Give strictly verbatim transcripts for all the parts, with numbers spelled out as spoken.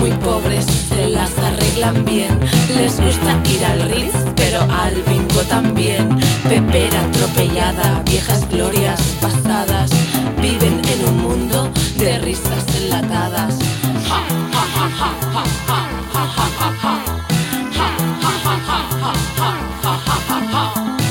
muy pobres se las arreglan bien. Les gusta ir al Ritz, pero al bingo también. Pepera atropellada, viejas glorias pasadas, viven en un mundo de risas enlatadas. Ja, ja, ja, ja, ja, ja, ja, ja, ja, ja. Ja, ja, ja, ja, ja, ja, ja, ja, ja, ja.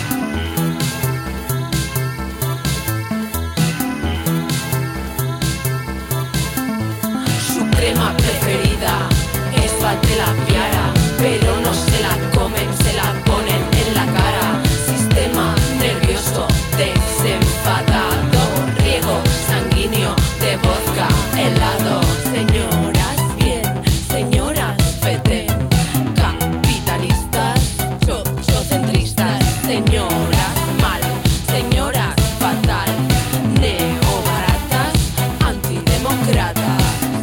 Su crema preferida es Vatela Piara, pero no se la comen, se la ponen en la cara. Sistema nervioso desenfadado, riego sanguíneo de vodka helado. Señoras bien, señoras feten, capitalistas, sociocentristas, señoras mal, señoras fatal, neobaratas, antidemócratas.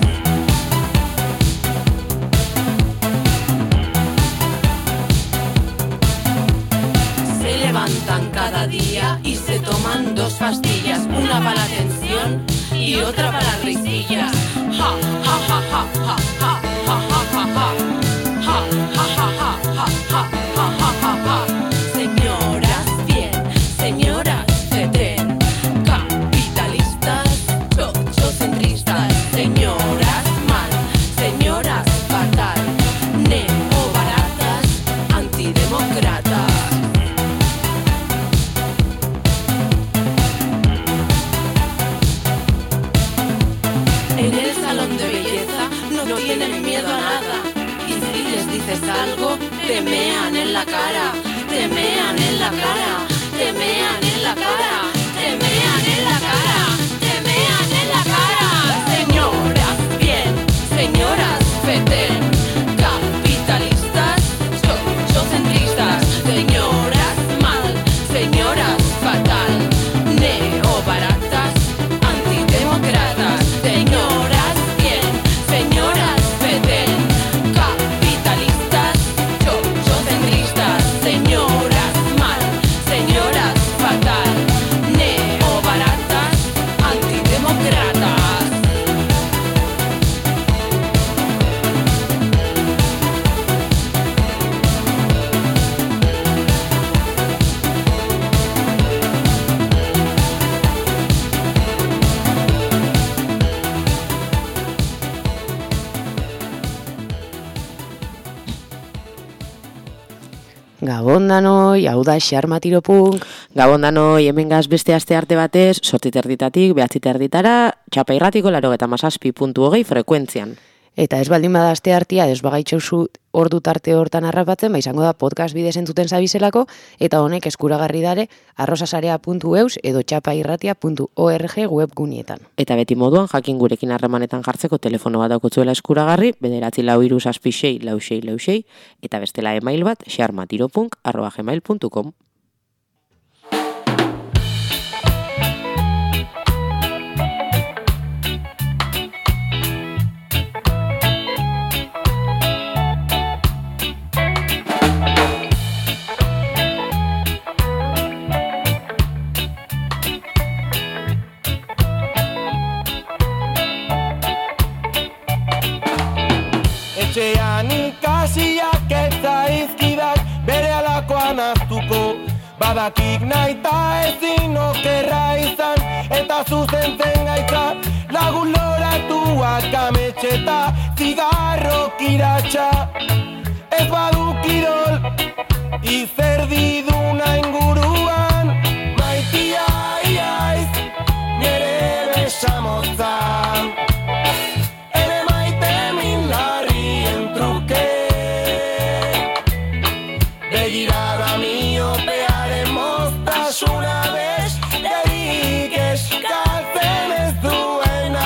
Se levantan cada día y se toman dos pastillas, una para la tensión y otra para las risillas. Ja, ja, ja, ja, ja, ja, ja, ja, ja, ja. Ja, ja, ja, ja, ja, ja, ja, ja, ja, ja. Señoras bien, señoras feten, capitalistas, sociocentristas, señoras mal, señoras fatal, neobaratas, antidemócratas. En el salón de belleza no tienen miedo a nada. Y si les dices algo, te mean en la cara, te mean en la cara, te mean en la cara, te mean en la cara, te mean en la cara. Señoras bien, señoras feten, capitalistas, sociocentristas, señoras mal, señoras fatal, neobaratas, antidemócratas. Señoras bien, señoras feten, capitalistas, sociocentristas, señoras mal, señoras fatal, neobaratas, antidemócratas. Gabon danoi, hau da Xarma Tiropunk. Gabon danoi, hemen gaz beste aste arte batez, sortzi terditatik, behatzi terditara, Txapa Irratiko laurogeita hamazazpi puntu hogei frekuentzian. Eta ez baldin bada aste artea, ez bagaitxozu ordu tarte hortan harrapatzen, ba izango da podcast bidez entzuten zabizelako, eta honek eskuragarri dare arrosasarea puntu eus edo txapairratia puntu org webgunietan. Eta beti moduan, jakin gurekin harremanetan jartzeko telefono bat daukotzuela eskuragarri, bederatzi lau hiru zazpi sei lau sei lau sei, eta bestela email bat, xarmatiropunk arroba gmail puntu com. Etxean ikasiak eta izkidak bere alakoan hartuko, badakik naita ezin okerra izan eta zuzentzen gaitza, lagun loratuak ametxeta zigarro kiratxa. Ez badu kirol izerdiduna inguruan, maitia iaiz nire besamotza. Begirada miopearen moztasuna bez, lerik eskaltzen ez duena.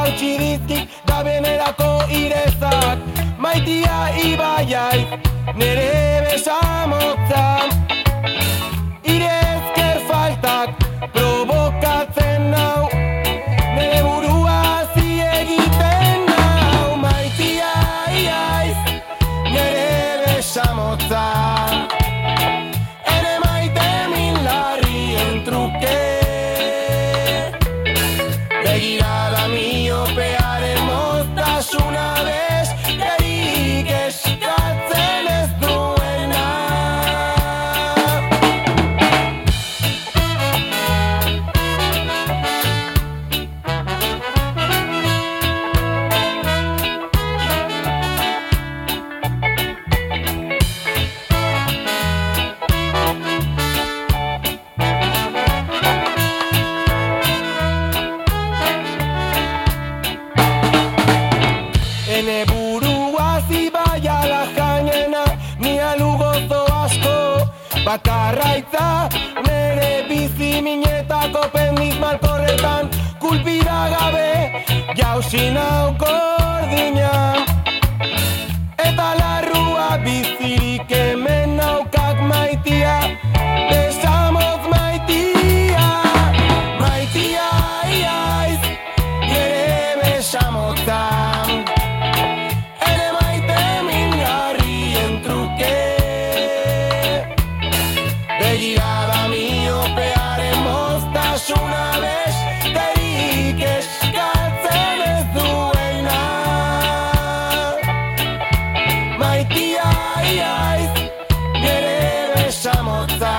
hautsi dizkik da benerako irezak. Maitia ibaiai, nere besamotza. Ire ezker faltak provokatzen nau, nere burua zi egiten nau. Maitia iaiz, nere besamotza. Ere maite min larrien truke. Begirada miopearen moztasuna besterik eskatzen ez duena. Ene burua zibaia la jainena, ni alugozo asko bakarraitza, nere bizi minetako pendiz malkorretan, kulpira gabe jausi nau gordina. Eta larrua bizirik hemen naukak maitia, besamotz maitia. Maitia iaiz, nere besamotza. Begirada miopearen moztasuna besterik eskatzen ez duena. Maitia iaiz, nere besamotza.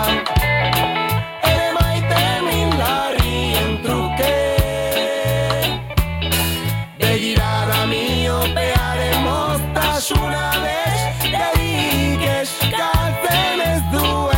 Ere maite min larrien truke. Begirada miopearen moztasuna besterik eskatzen ez duena.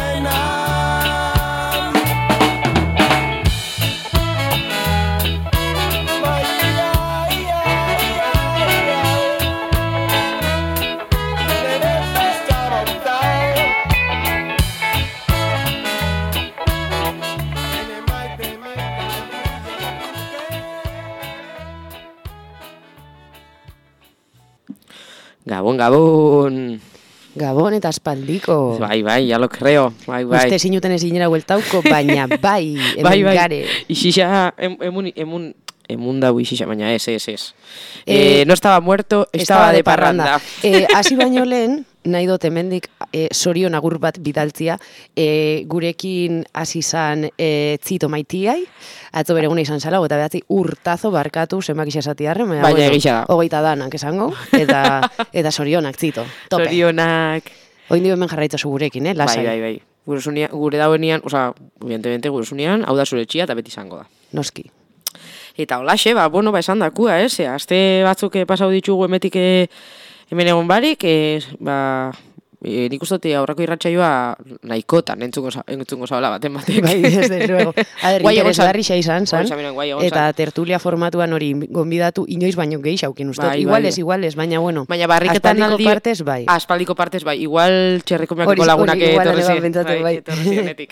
Gabon, gabon. Gabon eta aspaldiko. Bai, bai, ya lo creo. Bai, bai. Uste zinuten ez ginera hueltauko, baina bai, hemen Bai, bai. gare. Ixixa, em- emun, emun, emun dago ixixa, baina ez, ez, ez. Eh, Eh, no estaba muerto, estaba de parranda. Eh, hasi baino lehen, nahi dut hemendik eh, sorion agur bat bidaltzia, eh, gurekin hasi zan eh, Tzito Maitiai, atzo bere eguna izan zala, eta behatzi urtazo barkatu zenbak isasatiarren, Baina egia da. hogeita danak esango, eta, eta sorionak Tzito, tope. Zorionak. Oindio hemen jarraitzazu gurekin, eh, lasai. Bai, bai, bai. Gure, zunia, gure dauenean, oza, evidentemente gure zunean, hau da zure txia eta beti izango da. Noski. Eta holaxe, ba, bueno, ba, esan dakua, ez? Eh? Aste batzuk eh, pasau ditugu emetik eh, hemen egon barik, eh, ba, e, nik uste aurrako irratsaioa nahikotan entzungo, za- entzungo zabala baten batek. Bai, desde luego. A ver, Guai egon zan. interesgarri xa izan, zan. Hori zan, guai egon Eta zan. tertulia formatuan hori gonbidatu inoiz baino gehiagokin uste. Bai, iguales, bai. iguales, baina bueno. Baina barriketan aspaldiko aldi... partez, bai. Aspaldiko partez, bai. Igual txerriko Hori- meakiko lagunak hori igual etorri ere ziren. pentsatu, bai. etorri zirenetik.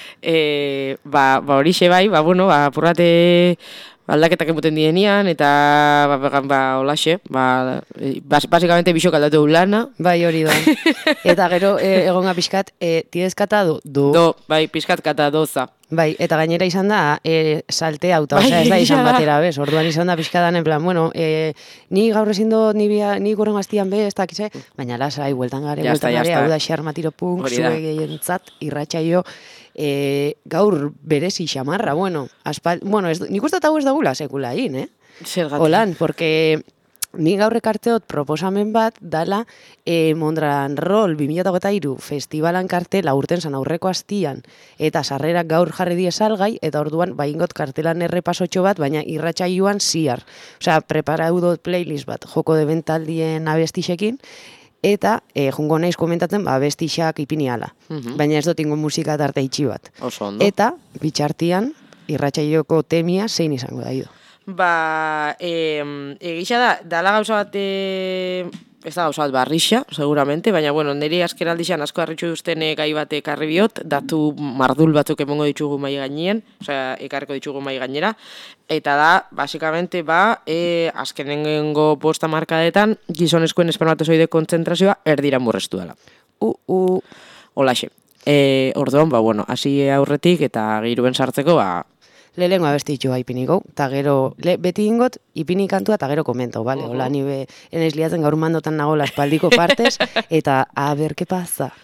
Eh, ba, ba horixe bai, ba, bueno, ba, purrate aldaketak emuten dienian, eta ba, ba, ba holaxe, ba, eh, bas, basikamente bisok aldatu du lana. Bai, hori da. Eta gero, e, egonga pixkat, e, tidezkata du, du. Do, bai, pizkat kata doza. Bai, eta gainera izan da, e, salte auta, Bai, osea, ez da egia izan da. batera, bez, orduan izan da pixkadan, en plan, bueno, e, ni gaur ezin dut, ni, bia, ni goren gaztian be, ez dakize, baina lasai, bueltan gare, Ya está, bueltan ya gare, está. hau da xarmatiro punk, Hori da. zue gehientzat, irratsaio, e, gaur berezi xamarra, bueno, aspal, bueno, ez, nik uste hau ez dagula sekula egin, eh? Zergatik. Holan, porque ni gaur ekartzeot proposamen bat dala e, Mondran Roll bi mila hogeita hiru festivalan kartela urten zan aurreko astian eta sarrerak gaur jarri die salgai eta orduan baingot kartelan errepasotxo bat, baina irratsaioan ziar. Osea, preparau dut playlist bat joko de bentaldien abestixekin eta e, jungo naiz komentatzen ba, abestixak ipiniala. Mhm. Baina ez dut ingo musika tarte itxi bat. Oso ondo. Eta bitxartian irratsaioko temia zein izango da ido. Ba, eh, egisa da, dala gauza bat, eh, ez da gauzat barrixa, seguramente, baina, bueno, niri askeraldixan asko harritxu duzten gai bate ekarri biot, datu mardul batzuk emongo ditugu mai gainien, osea, ekarriko ditugu mai gainera, eta da, basikamente, ba, e, azkenengo bosta markadetan, gizonezkoen espermatozoide kontzentrazioa erdira murreztu dela. Uh, uh. Holaxe. E, orduan, ba, bueno, hasi aurretik eta gehiruen sartzeko, ba, Lehengo abestitxua ipiniko, eta gero, le, beti ingot, ipini kantua eta gero komento, bale? Hola, uh-huh. Ni enaiz liatzen gaur mandotan nago espaldiko partez, eta a ber, ¿qué pasa?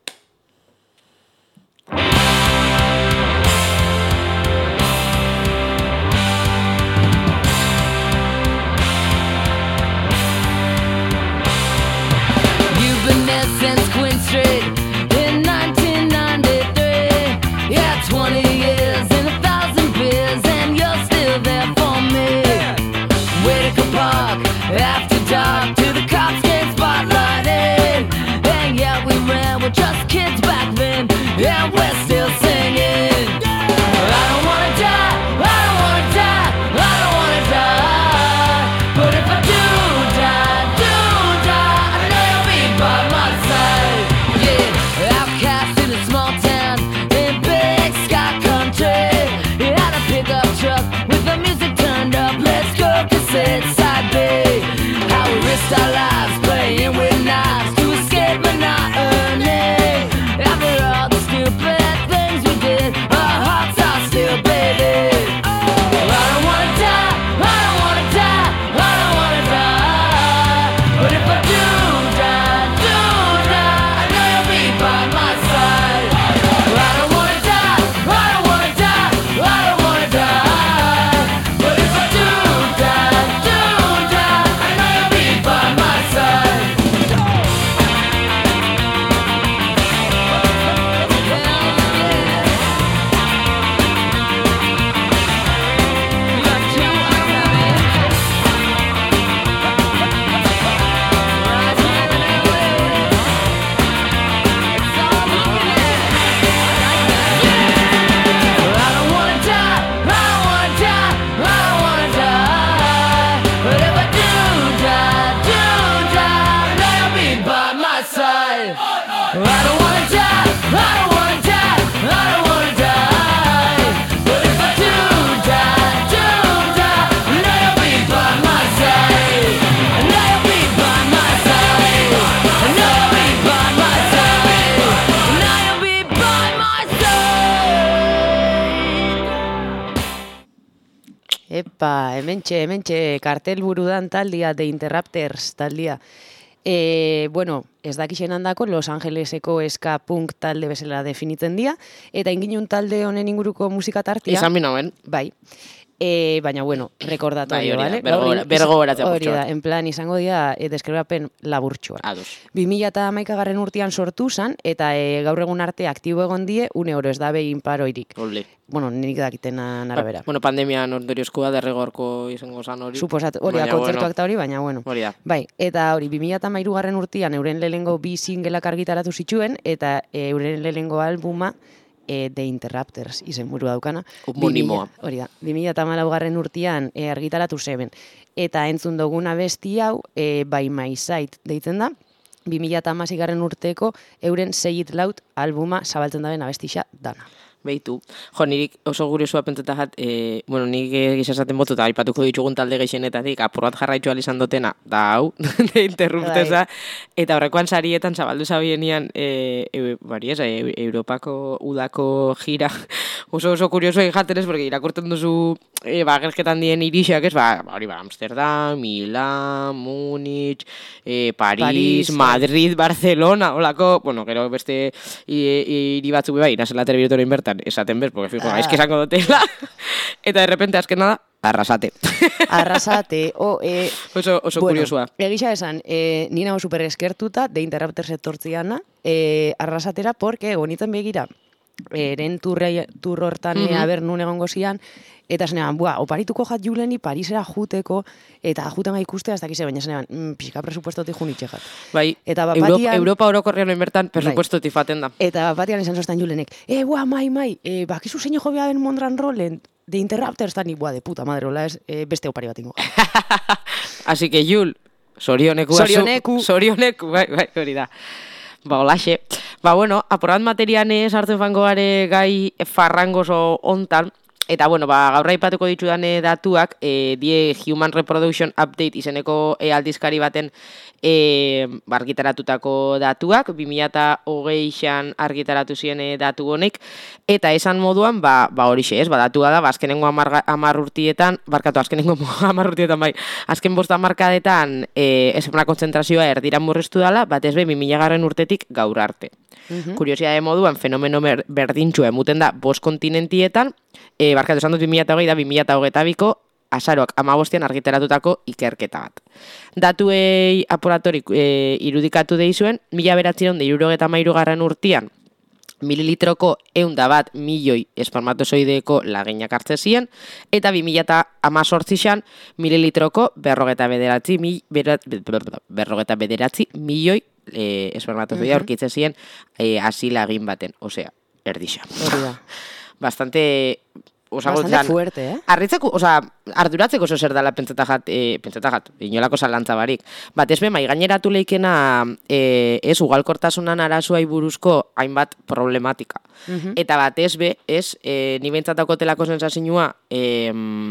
You've been there since Queen Street in nineteen ninety-three. Yeah, twenty years and a thousand beers, and you're still there for me. Whitaker Park, after dark, to the cops get spotlighted. And yeah, we ran, we're just kids back then, and we're still singing. I don't wanna die, I don't wanna die, I don't wanna die. But if I do die, do die, I know you'll be by my side. Yeah, outcast in a small town in big sky country. You had a pickup truck with the music turned up. Let's go cassette side B. How we risked our lives playing with knives to escape monotony. After all the stupid things we did, our hearts are still beating. I don't wanna die, I don't wanna die, I don't wanna die. But if I do die, do die, I know you'll be by my side. I don't wanna die, I don't wanna die, I don't wanna die. But if I do die, do die, I know you'll be by my side. I don't wanna die, I don't wanna die, I don't wanna die. But if I do die, do die, I know you'll be by my side. I don't wanna die, I don't wanna die, I don't wanna die. But if I do die, do die, I know you'll be by my side. I know you'll be by my side. I know you'll be by my side. I know you'll be by my side. Epa, hementxe, hementxe, kartel burudan taldia, The Interrupters taldia. E, bueno, ez dakixen handako, Los Angeleseko ska punk talde bezala definitzen dira, eta inginun talde honen inguruko musika tartia. izan binauen. Bai. E, baina, bueno, rekordatorio, Bai, hori da, bale? bergogora- Gaur- bergogoratzea Hori putxo da, bat. en plan, izango dira, e, deskribapen laburtxoa. Ados. bi mila hamaikagarren urtean sortu zan, eta e, gaur egun arte aktibo egon die, une oro ez da behin paroirik. Ole. Bueno, nik dakitenan arabera. Bueno, pandemian ondoriozkoa derrigorko izango zan hori. Suposat, hori da, Baina, kontzertuak bueno, eta hori, baina bueno. Hori da. Bai, eta hori, bi mila hamairugarren urtean euren lehengo bi singelak argitaratu zituen, eta e, euren lehengo albuma, e, The Interrupters izenburu daukana. Homonimoa. bi mila Hori da, bi mila hamalaugarren urtean e, argitaratu zeben. Eta entzun duguna besti hau, e, By My Side deitzen da, bi mila hamaseigarren urteko euren Say It Loud albuma zabaltzen daben abestixa dana. Beitu. Jo, nirik oso guriosua pentsatat, e, bueno, nik gizazaten botu eta aipatuko ditugun talde gehixenetatik apur bat jarraitu izan dotena, da hau, de interrupteza, eta horrekoan sarietan zabaldu zabienian, e, e, bari ez, e, Europako udako gira, oso oso kurioso egin jatenez, porque irakurten duzu, e, ba, gerketan dien irixak, ez, ba, hori ba, Amsterdam, Milan, Múnich, e, Paris, Paris, Madrid, Barcelona, holako, bueno, gero beste hiri batzuk bai, nasela telebiretoren bertan, esaten bez, porque fijo, Ah. gaizki esango dutela, eta de repente azkena da, arrasate. Arrasate, o... E, oso oso bueno, kuriosoa. Egisa esan, e, ni nago super eskertuta, The Interrupters etortziana, e, arrasatera, porque egonitzen begira, eren turre, tur hortan, Mhm. mm aber nun egongo zian, eta zenean, bua, oparituko jat juleni Parisera juteko, eta juten ga ikustea, ez dakize, baina zenean, mm, pixka presupuestotik junitxe jat. Bai, Eta Europa, bapatian- Europa orokorrean bertan, presupuestotik faten da. Eta batian esan zoztan julenek, e, bua, mai, mai, e, bakizu zein jo behar den Mondran Rollen, The Interrupters, eta ni, bua, de puta madre, hola ez, e, beste opari bat ingo. Así que, Jul, Sorioneku. Sorioneku. Sorioneku, bai, bai, hori da. Ba, olaxe. Ba, bueno, aporrat materiane sartzen fango gare gai farrangoso ontan, eta, bueno, ba, gaur aipatuko ditudan datuak, e, die Human Reproduction Update izeneko e, aldizkari baten e, argitaratutako datuak, bi mila hogeian argitaratu ziren e, datu honek, eta esan moduan, ba, ba horixe ez, ba, datua da, ba, azkenengo hamar urtietan, barkatu, azkenengo hamar urtietan, bai, azken bost hamarkadetan e, esepona kontzentrazioa erdiran murriztu dela, batez be, bi mila garren urtetik gaur arte. Uhum. Kuriosidade moduan, fenomeno berdintxua emuten da bost kontinentietan, e, barkatu esan dut bi mila hogei da bi mila hogeita biko azaroak hamabostean argitaratutako ikerketa bat. Datuei aporatorik e, irudikatu deizuen, mila bederatziehun eta hirurogeita hamairu garren urtean, mililitroko ehun da bat milioi espermatozoideko laginak hartze ziren, eta bi mila hemezortzian mililitroko berrogeta bederatzi, mi, berrogeta bederatzi milioi e, espermatozoidea aurkitzen ziren e, asila egin baten, osea, erdixa. Bastante... Osa, Bastante zan, fuerte, eh? Arritzeko, osa, arduratzeko zo zer dala pentsetagat, e, pentsetagat, inolako zalantza barik. Bat ez be, mai gaineratu leikena, e, ez, ugalkortasunan arazuai buruzko hainbat problematika. Uh-huh. Eta bat ez be, ez, e, ni bentsatako telako sensazioa, e,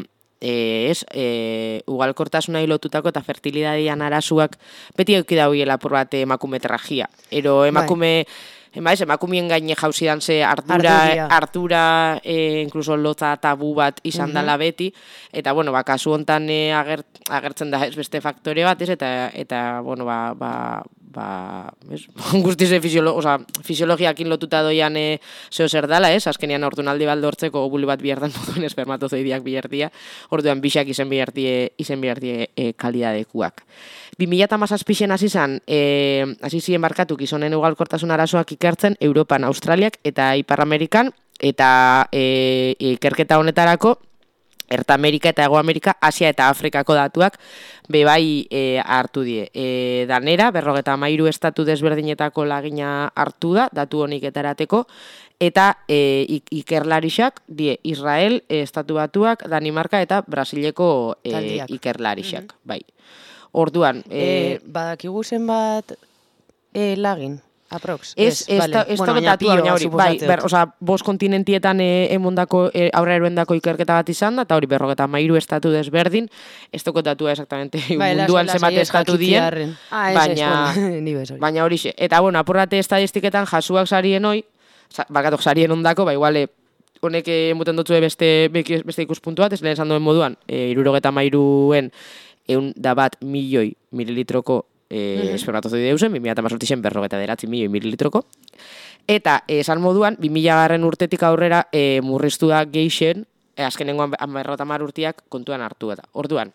e, ez, e, ugalkortasuna hilotutako eta fertilidadian arazuak beti euki dauiela por bat emakume tragia. Ero emakume... Bai. Emaiz, emakumien gaine jauzidan ze ardura, ardura e, incluso lotza tabu bat izan uh-huh. dela beti, eta, bueno, ba, kasu hontan e, agert, agertzen da ez beste faktore bat, ez, eta, eta bueno, ba, ba, ba, ez, guztize fisiolo, oza, fisiologiakin lotuta doian e, zeo zer dala, ez, azkenean ordunaldi balde hortzeko obulu bat bihertan moduen espermatozoidiak bihertia, orduan bixak izen bihertie, izen bihertie e, kalidadekuak. bi mila hamazazpien hasi zen, e, hasi ziren barkatu gizonen ugalkortasun arazoak ikertzen Europan, Australiak eta Ipar Amerikan, eta e, ikerketa honetarako Erta Amerika eta Ego Amerika, Asia eta Afrikako datuak bebai e, hartu die. E, danera, berrogeta hamairu estatu desberdinetako lagina hartu da, datu honik etarateko, eta e, ikerlarixak die Israel, e, estatu batuak, Danimarka eta Brasileko e, ikerlarixak, mm-hmm. bai. Orduan, e, e, badakigu zenbat e, lagin, aprox. Ez, ez, vale. ez bueno, da datua, baina hori, bai, ber, oza, bost kontinentietan e, emondako, e, aurra eruendako ikerketa bat izan da, eta hori berrogeta mairu estatu desberdin, ez toko datua exactamente bai, munduan zemate estatu dien, ah, baina, es, es, baina hori xe. Eta, bueno, apurrate estadistiketan jasuak sarien hoi, barkatok sarien ondako, ba, iguale, honek emuten dutzu beste, beste ikuspuntu bat, ez lehen esan duen moduan, e, irurogeta mairuen eun da bat milioi mililitroko e, mm-hmm. espermatozoide eusen, bi mila hemezortzian berrogeta bederatzi milioi mililitroko. Eta, esan moduan, bi mila garren urtetik aurrera e, murriztu da geixen, e, azkenengoan berrogeta hamar urteak kontuan hartu eta. Orduan,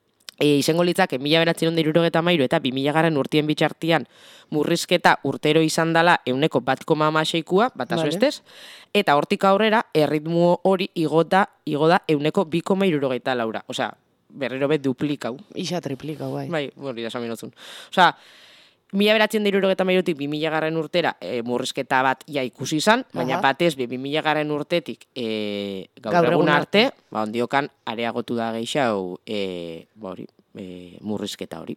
e, izango litzake, mila bederatziehun eta hirurogeta hamairu eta bi mila garren urtien bitxartian murrizketa urtero izan dela euneko bat koma hamaseikua, bat azu estez, eta hortik aurrera, erritmo hori igota, igoda euneko bi koma hirurogeita laura. Osea, berriro bet duplikau. Isa triplikau, bai. Bai, hori da esan minozun. Osea, mila beratzen da hirurogeta hamairutik bi mila garren urtera e, murrizketa bat ja ikusi izan, baina batez bi mila garren urtetik e, gaur, gaur egun arte, ba, ondiokan areagotu da geixau e, ba, hori, e, murrizketa hori.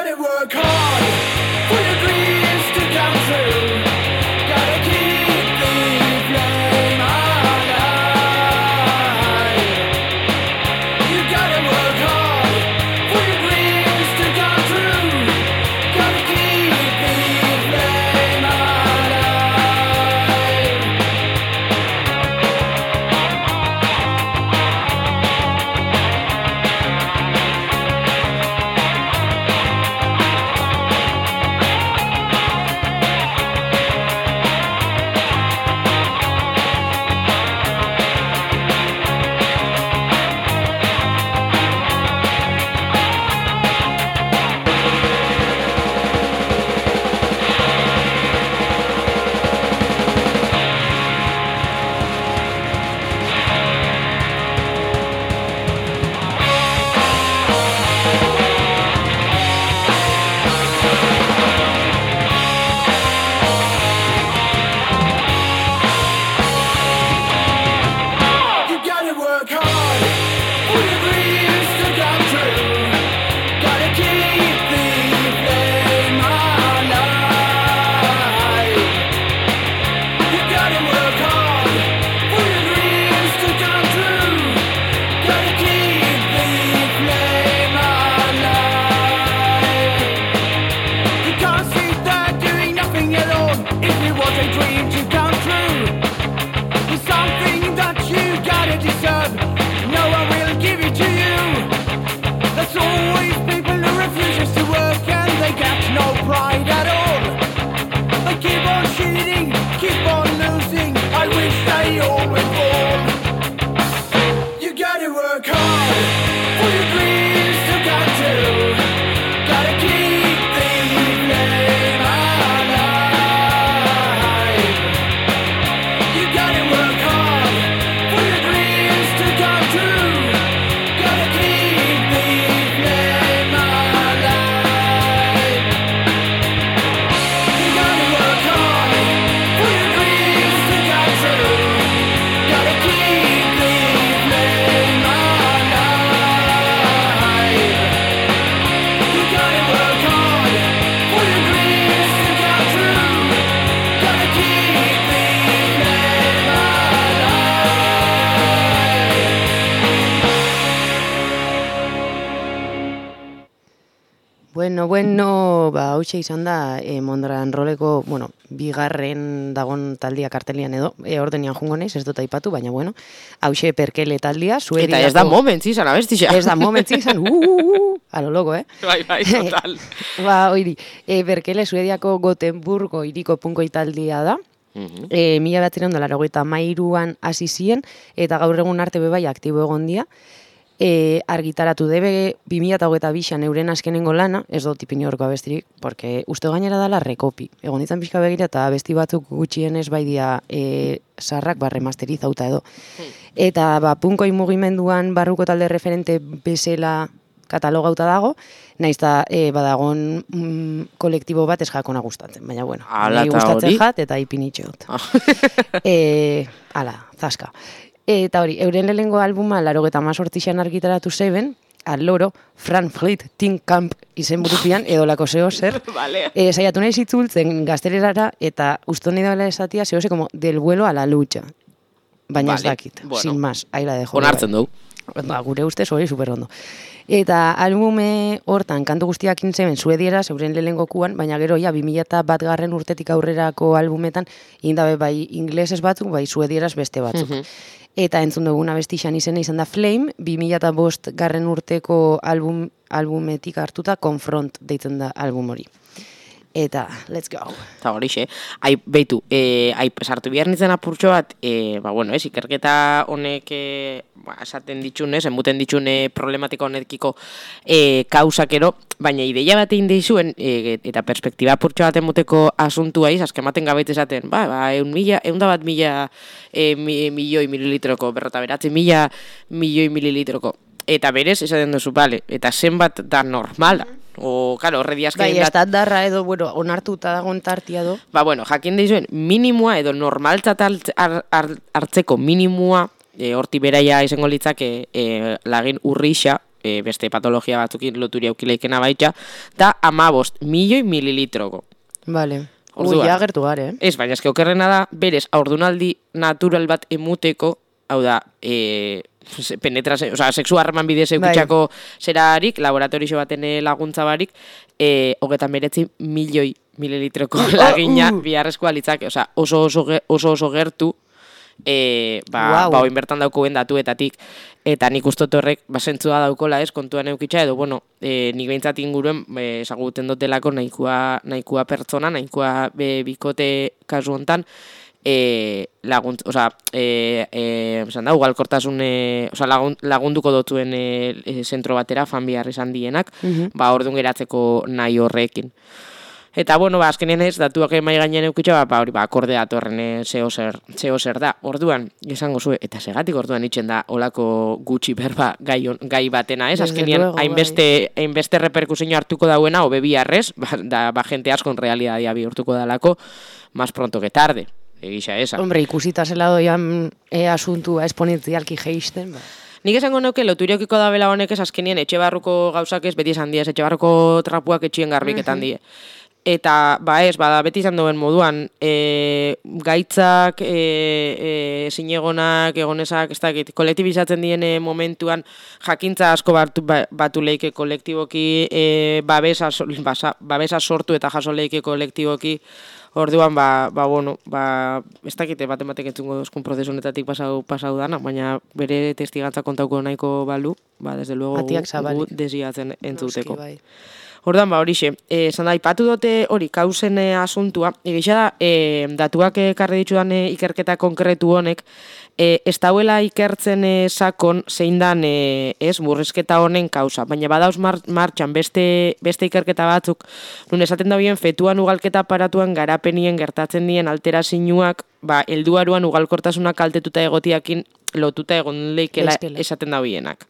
Work hard for your dreams to come true. Gotta keep the Bueno, bueno, ba, hau izan da, e, Mondran roleko, bueno, bigarren dagon taldia kartelian edo, e, ordenian jungo naiz, ez dut aipatu, baina bueno, hau perkele taldia, Suediako... Eta ez da momentzi izan, abestixa. Ez da momentzi izan, uh, uh, uh, a lo loco, eh? Bai, bai, total. Ba, oiri, e, Berkele Suediako Gotemburgo iriko punkoi taldia da, Mhm. e, mila batzaren dolar hogeita mairuan hasi ziren, eta gaur egun arte bebai aktibo egon dia, E, argitaratu debe bi mila hogeita bian euren azkenengo lana, ez dut ipini horko abestirik, porque uste gainera dala rekopi. Egon ditzen pixka begira eta abesti batzuk gutxienez bai dia e, sarrak ba, remasterizauta edo. Eta ba, punkoi mugimenduan barruko talde referente bezala katalogauta dago, naiz da e, badagon mm, kolektibo bat ez jakona gustatzen, baina bueno, Ala, nahi eta gustatzen hori? jat eta ipinitxe dut. e, ala, zaska. Eta hori, euren lehenengo albuma larogeta mazortzixan argitaratu zeben, aloro, Fran Fleet Think Camp izen burupian, edolako zeo zer. Vale. E, saiatu nahi zitzultzen gaztelerara, eta ustoni daula esatia, zehose como del vuelo a la lucha. Baina ez Vale, dakit, bueno. sin más, aila dejo. Onartzen dugu. Ba, gure ustez hori super ondo. Eta albume hortan kantu guztiak intzeben suedieraz, euren lehenengo kuan, baina gero ja bi mila bat garren urtetik aurrerako albumetan, indabe bai inglesez batzuk, bai suedieraz beste batzuk. Mhm. Eta entzun duguna bestixan izena izan da Flame, bi mila bost garren urteko album, albumetik hartuta Confront deitzen da album hori. Eta, let's go. Eta hori xe. Ai, beitu, e, ai, sartu behar nintzen apurtxo bat, e, ba, bueno, ez, ikerketa honek, e, ba, esaten ditxun, ez, enbuten ditxun e, problematika honekiko e, kausak ero, baina ideia bat egin deizuen, e, eta perspektiba apurtxo bat emuteko asuntua iz, azken baten gabait esaten, ba, ba, eun, mila, eun da bat mila e, mi, milioi mililitroko, berrota beratzen mila milioi mililitroko. Eta berez, esaten duzu, bale, eta zenbat da normala. O, claro, horre diazken... Bai, estandarra edo, bueno, onartuta dagoen tartia do. Ba, bueno, jakin deizuen, minimua edo normaltzat hartzeko minimua, e, horti beraia izango litzake e, lagin urrixa, e, beste patologia batzukin loturia ukileikena baitxa, da amabost milioi mililitroko. Vale. Orduan. Ui, ja gertu gare, eh? Ez, baina eske okerrena da, berez, aurdunaldi natural bat emuteko, hau da, e, penetrazio, o sea, sexu harreman bidez eukitxako zerarik, laboratorixo baten laguntza barik, e, hogetan beretzi milioi mililitroko lagina uh. biharrezkoa litzake, o sea, oso oso, oso, oso gertu, e, ba, Wow. ba, oin bertan daukoen datuetatik, eta nik ustot horrek, ba, zentzua daukola ez, kontuan eukitxa, edo, bueno, e, nik behintzat inguruen, e, esaguten dotelako nahikoa, nahikoa pertsona, nahikoa be, bikote kasu hontan, E, lagunt, oza, e, e, esan da, ugalkortasun, e, oza, lagun, lagunduko dotuen e, e, zentro batera, fan bihar izan dienak, Mhm. ba, orduan geratzeko nahi horrekin. Eta, bueno, ba, azkenien ez, datuak mai gainean eukitxa, ba, hori, ba, akorde datorren e, zeo zer, zeo zer da. Orduan, esango zue, eta segatik orduan itxen da, olako gutxi berba gai, on, gai batena, ez? Desde Azkenien, luego, hainbeste, hainbeste reperkusio hartuko dauena, hobe biharrez, ba, da, ba, jente asko en realidadia bihurtuko dalako, más pronto que tarde. Egisa esa. Hombre, ikusita zela doian e, asuntua esponentzialki geisten, ba. Nik esango neuke loturiokiko da bela honek ez azkenien etxe barruko gauzak ez beti esan diez, etxe barruko trapuak etxien garbiketan die. Eta, ba ez, bada, beti izan duen moduan, e, gaitzak, e, e, zinegonak, egonezak, ez dakit, kolektibizatzen diene momentuan, jakintza asko batu, batu leike kolektiboki, e, babesa, basa, babesa sortu eta jaso leike kolektiboki, orduan, ba, ba, bueno, ba, ez dakite baten batek entzungo dozkun prozesu honetatik pasau, pasau dana, baina bere testigantza kontauko nahiko balu, ba, desde luego Atiak gu, zabalik. gu desiatzen entzuteko. Noski, bai. Ordan ba horixe, eh esan da ipatu dute hori kausen e, asuntua, egia da e, datuak ekarri ditudan e, ikerketa konkretu honek e, ez dauela ikertzen e, sakon zein dan e, ez murrizketa honen kausa, baina badauz mar, martxan beste beste ikerketa batzuk nun esaten da bien fetuan ugalketa aparatuan garapenien gertatzen dien alterazinuak, ba helduaruan ugalkortasunak kaltetuta egotiakin lotuta egon leikela Leizkela. esaten da bienak.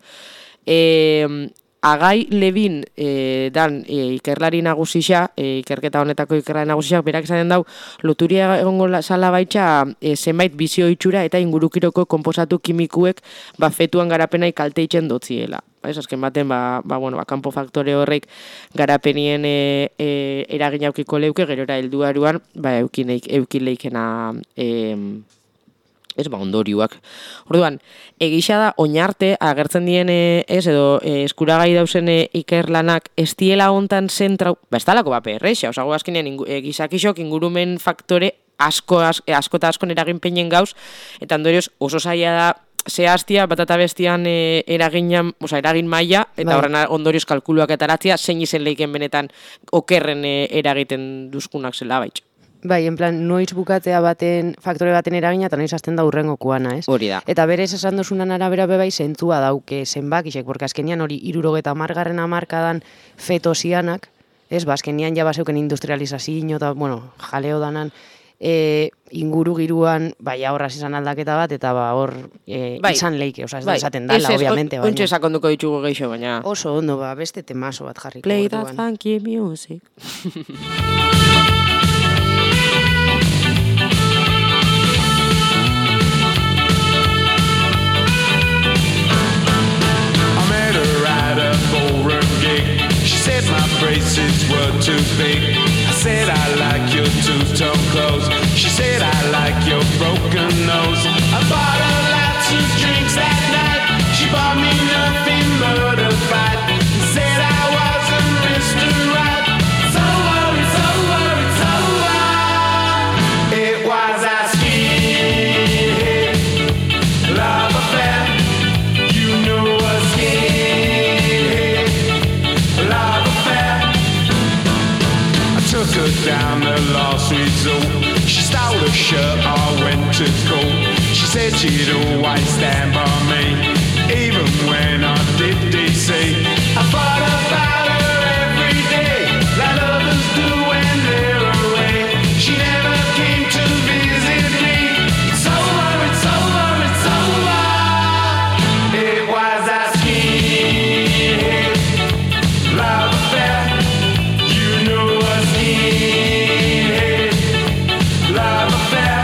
Eh Agai Levin e, dan e, ikerlari nagusisa, e, ikerketa honetako ikerlari nagusisa, berak esaten dau, loturia egongo sala baitxa e, zenbait bizio itxura eta ingurukiroko konposatu kimikuek ba, fetuan garapenai kalte itxen dotziela. Ez, azken baten, ba, ba, bueno, ba, kanpo faktore horrek garapenien e, e, eragin aukiko leuke, gerora helduaruan, ba, eukileikena e, ez ba, ondorioak. Orduan, egisa da, oinarte, agertzen dien, e, ez, edo e, eskuragai dausen e, ikerlanak, ez diela hontan zentrau, ba, ez talako ba, perreixa, osago azkenean, ingu, e, gizakixok ingurumen faktore asko, asko, asko eta askon eraginpeinen gauz, eta ondorioz oso zaila da, zehaztia, bat eta bestian e, eraginan, oza, eragin maila, eta bai. Horren ondorioz kalkuluak etaratzia, zein izen leiken benetan okerren e, eragiten duzkunak zela baitz. Bai, en plan, noiz bukatzea baten, faktore baten eragina, eta noiz azten da urrengo kuana, ez? Hori da. Eta berez esan dozunan arabera bebai zentzua dauke zenbakisek, porque azkenian hori irurogeta margarren amarkadan fetosianak, ez, ba, azkenian ja baseuken industrializazio, eta, bueno, jaleo danan, e, inguru giruan, bai, horraz izan aldaketa bat, eta ba, hor e, bai. Izan leike, oza, ez bai. Da esaten dala, es, obviamente, baina. Ontxe sakonduko ditugu geixo, baina... Oso ondo, ba, beste temazo bat jarriko. Play that funky music. Said my braces were too big. I said I like your two-tone clothes. She said I like your broken nose. I bought her lots of drinks that night. She bought me nothing but a fight. Said I wasn't Mister Right. It's over, it's over, it's over. It was a skinhead love affair. You know a skinhead love affair. I took her down the last resort. She stole a shirt, I went to court. She said she'd always stand by me, even when I did D C. I thought about her every day, like others do when they're away. She never came to visit me. It's over, it's over, it's over. It was a skinhead love affair. You know a skinhead love affair.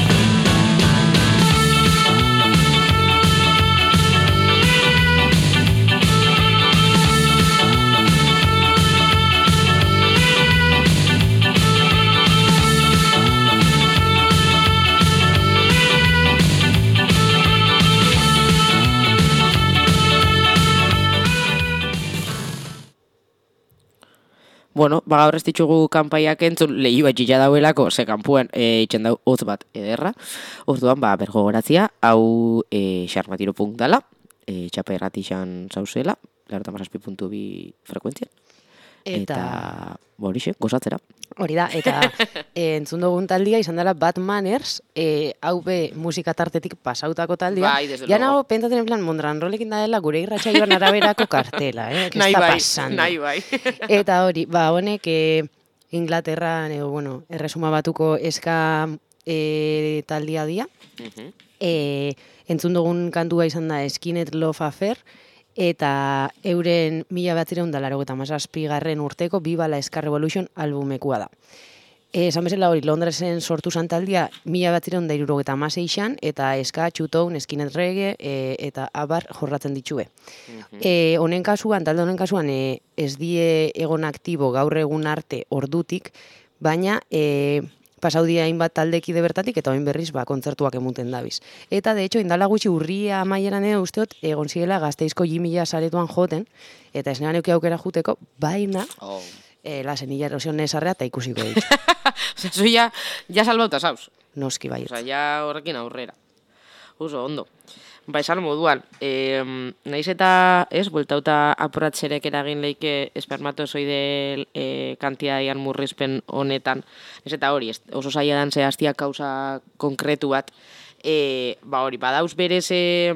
Bueno, ba gaur ez ditugu kanpaiak entzun lehi bat jila dauelako, ze kanpuen e, itxen dau hotz bat ederra. Orduan, ba, bergogoratzia, hau e, xarmatiro.punk dala, e, txapa erratixan zauzela, larota mazazpi puntu bi frekuentzien. Eta, eta horixe, gozatzera. Hori da, eta e, entzun dugun taldia izan dela Bad Manners, e, hau be musika tartetik pasautako taldia. Bai, desde ja luego. nago pentsatzen en plan, Mondran Rolekin da dela gure irratsaioan araberako kartela, eh? Que Nahi está bai, pasando. nahi bai. Eta hori, ba, honek e, Inglaterran, edo, bueno, erresuma batuko eska e, taldia dia. Uh-huh. E, entzun dugun kantua izan da Skinhead Love Affair, eta euren mila batzireun da laro eta mazazpigarren urteko Viva la Ska Revolution albumekua da. E, esan bezala hori, Londresen sortu zantaldia mila batzireun da irurogeta mazeixan, eta eska, txutoun, skinhead reggae, e, eta abar jorratzen ditue. Uh-huh. E, honen kasuan, talde honen kasuan, e, ez die egon aktibo gaur egun arte ordutik, baina e, pasaudia hainbat taldekide bertatik eta oin berriz ba, kontzertuak emuten dabiz. Eta, de hecho, indala gutxi urria amaieran edo usteot, egon zirela Gazteizko Jimila saretuan joten, eta ez nean euki aukera juteko, baina, Oh. e, lasen hila erosion nesarrea eta ikusiko ditut. Osea, zu ja, ja salbauta zauz. Noski baiet. Osea, ja horrekin aurrera. Oso, ondo. Ba, esan moduan, eh, naiz eta, ez, bueltauta aporatzerek eragin leike espermatozoide eh, kantidadian murrizpen honetan, naiz eta hori, ez, oso zaila dan zehaztia kausa konkretu bat, eh, ba hori, badauz berez eh,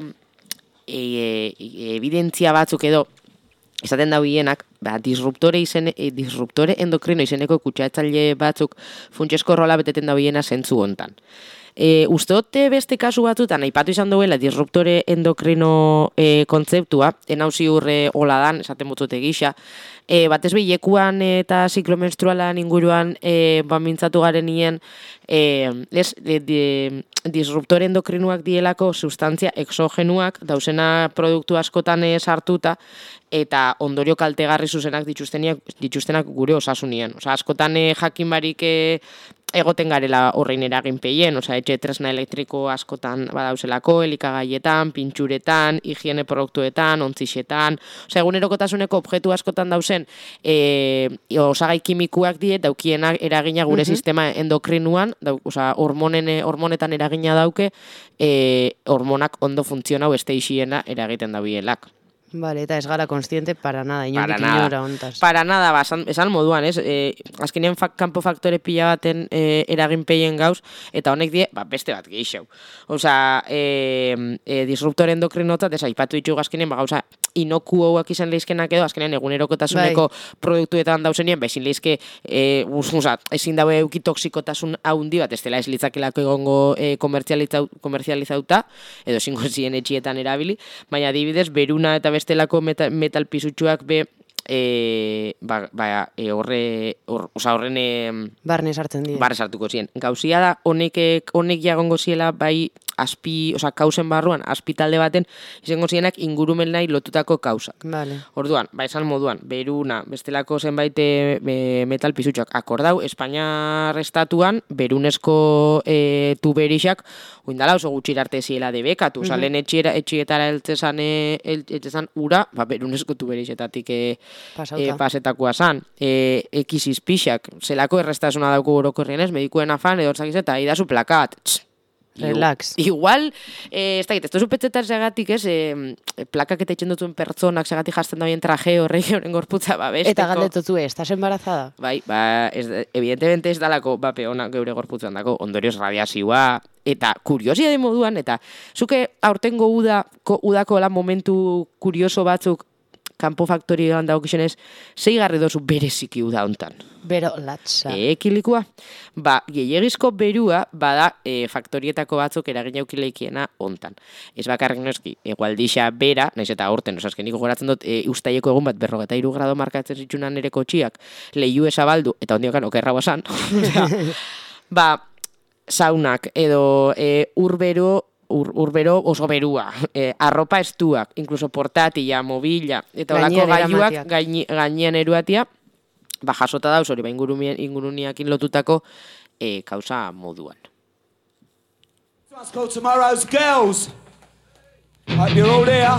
eh, evidentzia batzuk edo, izaten dauienak, ba, disruptore, izen, eh, disruptore endokrino izeneko kutsatzaile batzuk funtsesko rola beteten dauiena zentzu hontan. E, usteote beste kasu batzutan, aipatu izan duela disruptore endokrino e, kontzeptua, enauzi urre hola dan, esaten butzute gisa, E, batez behilekuan eta ziklo menstrualan inguruan e, ba, mintzatu garen nien, e, ez, de, de, disruptore endokrinuak dielako sustantzia exogenuak dauzena produktu askotan sartuta, eta ondorio kaltegarri zuzenak dituztenak gure osasunien. Osa, askotan e, jakin barik e, egoten garela horrein eraginpeien, osea, etxe tresna elektriko askotan badauzelako, elikagaietan, pintxuretan, higiene produktuetan, ontzixetan, osea, egunerokotasuneko objektu askotan dauzen e, osagai kimikuak die, daukienak eragina gure uh-huh. sistema endokrinuan, dau, osea, hormonen, hormonetan eragina dauke, e, hormonak ondo funtzionau este ixiena eragiten dabielak. Vale, eta ez gara konstiente para nada, inondik inora hontaz. Para nada, ba, esan, esan moduan, ez? E, azkenean fak, kanpo faktore pila baten e, eraginpeien gauz, eta honek die, ba, beste bat geixau. Osa, e, e, disruptore endokrinotat, ez aipatu ditugu azkenean, ba, gauza, inokuoak izan lehizkenak edo, azkenean egunerokotasuneko bai. Produktuetan dauzenien, ba, ezin lehizke, e, usa, ezin daue euki toksikotasun haundi bat, ez dela ez litzakelako egongo e, komerzializauta, edo ezingo ziren etxietan erabili, baina adibidez, beruna eta bestelako metal, metal pisutsuak be e, ba, ba, e, horre hor, oza, horren e, barne sartzen dira. Barne sartuko ziren. Gauzia da honek honek jagongo ziela bai azpi, oza, kausen barruan azpitalde baten izango zienak ingurumen nahi lotutako kausak. Vale. Orduan, ba esan moduan, beruna, bestelako zenbait e, metal pisutsuak akordau, Espainiar estatuan berunezko e, tuberixak oindala oso gutxi arte ziela debekatu, oza, uh-huh. lehen etxiera, etxietara eltzezan, e, eltzezan ura, ba, berunezko tuberixetatik e, e, pasetakoa zan. E, ekizis pixak, zelako errestasuna dauko orokorrien ez, medikuen afan, edo zakiz eta idazu plakat, tss. Relax. Igual, eh, ez da, ez tozu petzetan segatik, ez, eh, plakak eta itxen dutuen pertsonak segatik jazten da bien traje horrek horren gorputza babesteko. Eta galdetutu, ¿estás embarazada? Bai, ba, ez, evidentemente ez dalako, bape, ona geure gorputzan dako, ondorioz radiazioa, eta kuriosia de moduan, eta zuke aurtengo uda, ko, udako lan momentu kurioso batzuk, kanpo faktorioan daukizionez, zeigarri dozu bereziki uda hontan. Bero latza. E, kilikua? Ba, gehiagizko berua, bada e, faktorietako batzuk eragin jaukileikiena hontan. Ez bakarrik noski, egualdixa bera, naiz eta horten, osazken niko goratzen dut, e, ustaileko egun bat berrogeta iru grado markatzen zitsunan nire kotxiak, lehiu esabaldu, eta ondiokan okerra basan. Ba, saunak edo e, urbero, Ur, urbero oso berua, eh, arropa estuak, incluso portatila, mobila, eta olako gailuak gaini, gainean eruatia, ba jasota dauz hori, ba inguruniakin lotutako eh, kausa moduan. Let's go tomorrow's girls. Hope you're all there.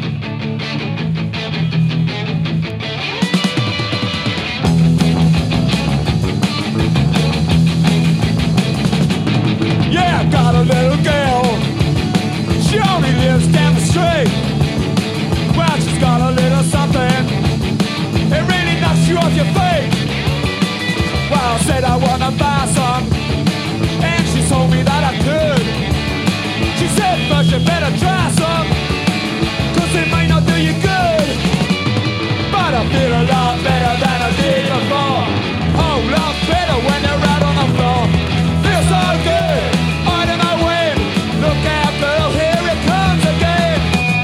Yeah, I got a little girl. She only lives down the street. Well, she's got a little something. It really knocks you off your feet. Well, I said I wanna buy some, and she told me that I could. She said first you better try some, cause it might not do you good. But I feel a lot better than I did before. Whole lot better when they're out on the floor. Feels so good, I don't know when. Look out girl, here it comes again.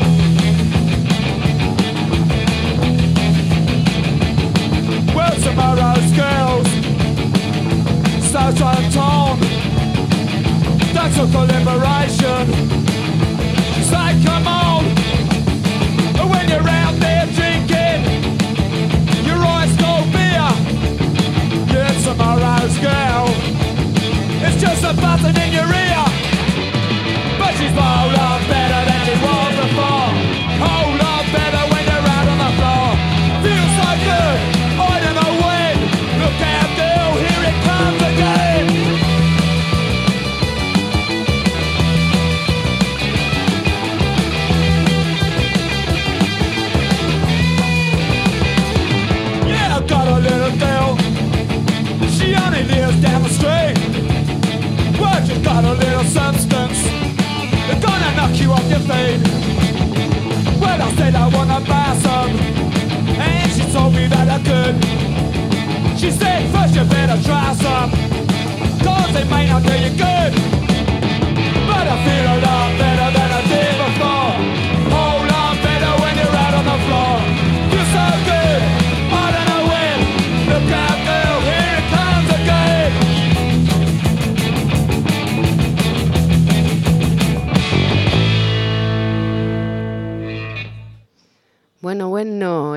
Well, tomorrow's girls, so torn. That took a liberation. She's like, come on. When you're out there drinking, your eyes go beer. Yeah, tomorrow's girl, it's just a button in your ear. But she's a whole lot better than she was before. Whole lot better when you're out on the floor. Feels so good, I don't know when. Look out girl, here it comes again. Yeah, I got a little girl. She only lives down the street. Well, she's got a little substance. They're gonna knock you off your feet. Well, I said I wanna buy some, and she told me that I could. She said first you better try some, cause it may not do you good. But I feel a lot better than I did before. Whole lot better when you're out on the floor. You're so good, I don't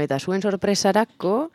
eta zuen sorpresarako,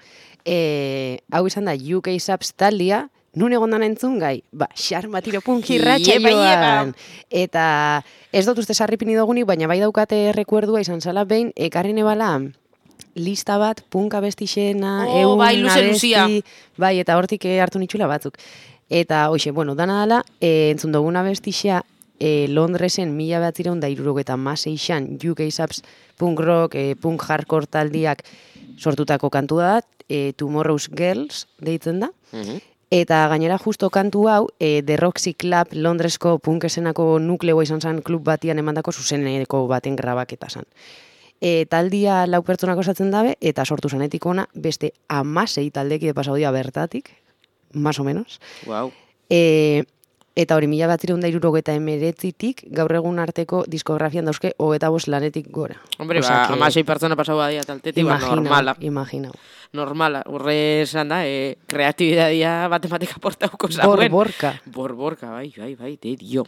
e, hau izan da U K Subs taldia, nun egondan entzun gai? Ba, xarmatiro punk irratsaioan. Eta ez dut uste sarripini dugunik, baina bai daukate rekuerdua izan zala behin, ekarri nebala lista bat, punk abestixena, Oh, eun bai, luze luzia. abesti, bai, eta hortik eh, hartu nitxula batzuk. Eta, hoxe, bueno, dana dala, e, entzun dugun abestixa, e, Londresen mila behatzireun da irurogeta maseixan U K Subs punk rock, e, punk hardcore taldiak sortutako kantu da, e, Tomorrow's Girls deitzen da. Eta gainera justo kantu hau, e, The Roxy Club Londresko punk esenako nukleoa izan zen klub batian emandako zuzeneko baten grabaketa zen. E, taldia lau pertsonak osatzen dabe, eta sortu zanetik ona beste amasei taldekide pasau dira bertatik, más o menos. Wow. E, eta hori mila batzireun da irurogeta emeretzitik, gaur egun arteko diskografian dauzke hogeta bost lanetik gora. Hombre, Osea ba, que- amasei pertsona pasau badia taltetik, ba, Imaginau, normala. imaginau. Normala, horre esan da, e, kreatibidadia matematika portauko Bor, zauen. borka. Borborka, bai, bai, bai, de dio.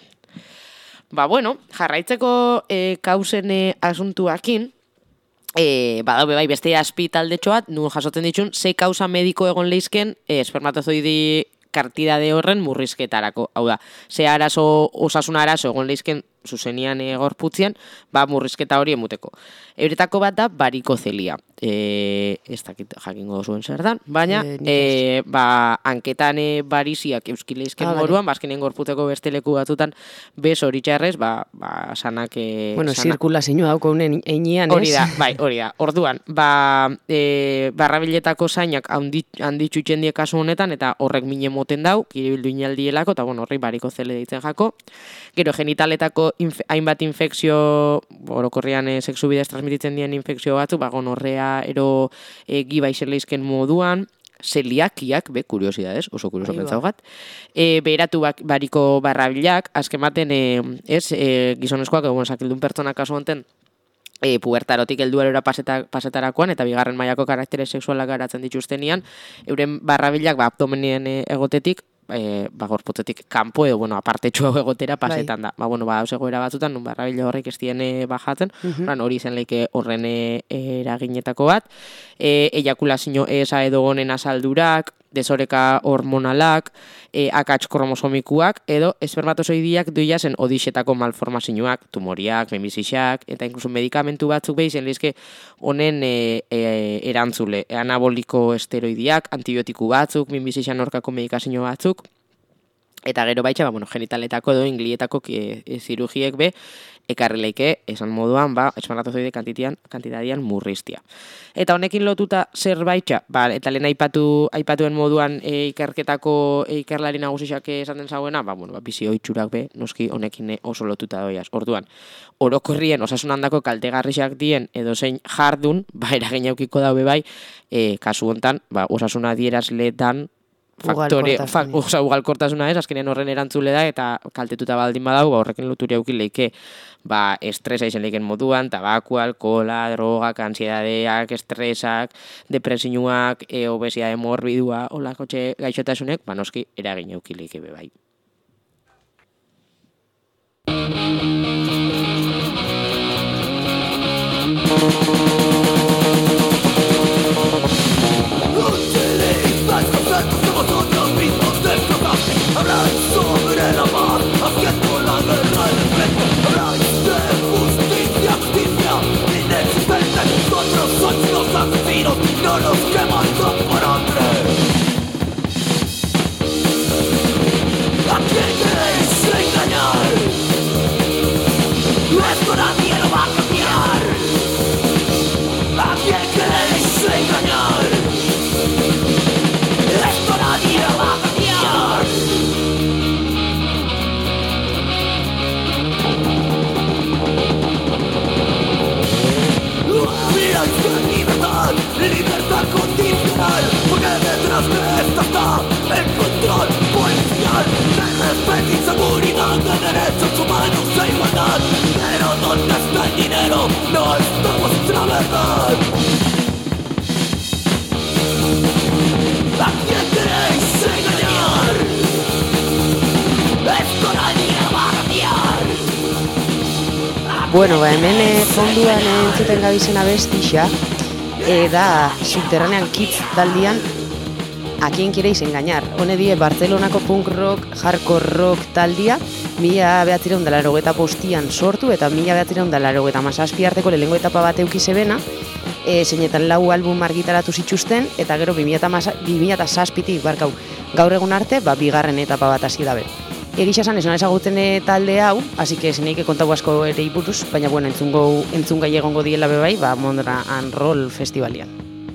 Ba, bueno, jarraitzeko e, kausen e, asuntuakin, e, badaude bai beste azpi taldetxo bat, nu jasotzen ditun, ze kausa mediko egon leizken e, espermatozoidi kartidade horren murrizketarako. Hau da, ze arazo, osasun arazo egon leizken zuzenian e, gorputzian, ba murrizketa hori emuteko. Euretako bat da barikozelia. E, ez dakit jakingo zuen zer dan, baina Eh, nik e, ba, hanketan e, bariziak euskileizken Ah, vale. moruan, bazkenen gorputeko beste leku batzutan bez hori txarrez, ba, ba sanak... E, Bueno, sana- zirkulazioa dauko unen einean, ez? Hori da, bai, hori da. Orduan, ba, e, barrabiletako zainak handi, handitxutzen die kasu honetan, eta horrek mine moten dau, kiribildu inaldielako, eta bueno, horri bariko zele deitzen jako. Gero, genitaletako inf hainbat infekzio, orokorrian e, sexu bidez transmititzen dien infekzio batzu, ba, gonorrea, ero e, giba izeleizken moduan, zeliakiak, be, kuriosidades, oso kurioso Aiba. pentsaugat, e, beheratu bak, bariko barrabilak, azkematen, e, ez, e, gizonezkoak, egon sakildun pertsona kasu honten, e, pubertarotik helduarora paseta, pasetarakoan, eta bigarren mailako karaktere sexualak garatzen dituztenian, euren barrabilak, ba, abdomenien e, egotetik, e, ba, gorputzetik kanpo edo, bueno, apartetxu hau egotera pasetan da. Ba, bueno, ba, hau egoera batzutan, nun barrabila horrek ez dien e, bajatzen, Oran, hori zen leike horren e, eraginetako bat, e, ejakulazio eza edo honen azaldurak, desoreka hormonalak, e, akats kromosomikuak, edo espermatozoidiak duiazen odixetako malformazioak, tumoriak, memizixak, eta inkluso medikamentu batzuk behizen lehizke honen e, e, erantzule, anaboliko esteroidiak, antibiotiku batzuk, memizixan orkako medikazio batzuk, eta gero baitxa, ba, bueno, genitaletako edo inglietako e, e, zirugiek be, ekarrileike, esan moduan, ba, espermatozoide kantitian, kantidadian murriztia. Eta honekin lotuta zer baitxa, ba, eta lehen aipatu, aipatuen moduan e, ikerketako e, ikerlari nagusiak esaten zauena, ba, bueno, ba, bizi oitxurak be, noski honekin oso lotuta doiaz. Orduan, orokorrien osasun handako kaltegarriak dien edo zein jardun, ba, eragin aukiko daube bai, e, kasu hontan, ba, osasun adierazleetan, faktore, fa, oza, ugalkortasuna ez, azkenean horren erantzule da, eta kaltetuta baldin badau, ba, horrekin loturi aukin leike, ba, estresa izan leiken moduan, tabaku, alkohola, drogak, ansiedadeak, estresak, depresioak, e, obesiade morbidua, holako txe gaixotasunek, ba, noski, eragin aukin leike be bai. Las conceptos que vosotros mismos destrozáis. Habláis sobre la paz, haciendo la guerra de frente. Habláis de justicia, justicia inexistente. Vosotros sois los asesinos, no los que matan por hambre. ¿A quién queréis engañar? Esto nadie lo va a cambiar. ¿A quién queréis engañar? Esto nadie lo va a cambiar. Miráis de libertad, libertad condicional, porque detrás de esta está el control policial. De respeto y seguridad, de derechos humanos e igualdad. Pero ¿dónde está el dinero? No está vuestra verdad. ¿A quién queréis engañar? Esto nadie lo va a cambiar. Bueno, ba, hemen eh, fonduan entzuten gabizen abestixa, e, da Subterranean Kids taldian A quien queréis engañar. Hone die Barcelonako punk rock, hardcore rock taldia, mila behatzireun da laurogeta bostian sortu, eta mila behatzireun da laurogeta mazazpi arteko lehengo etapa bat euki zebena, e, zeinetan lau album argitaratu zituzten, eta gero bi mila zazpitik barkau gaur egun arte, ba, bigarren etapa bat hasi dabe. Egisa esan, ez nola ezagutzen talde hau, hasi que zeneike kontau asko ere iburuz, baina bueno, entzungo, entzungai egongo diela bebai, ba, Modern and Roll Festivalian.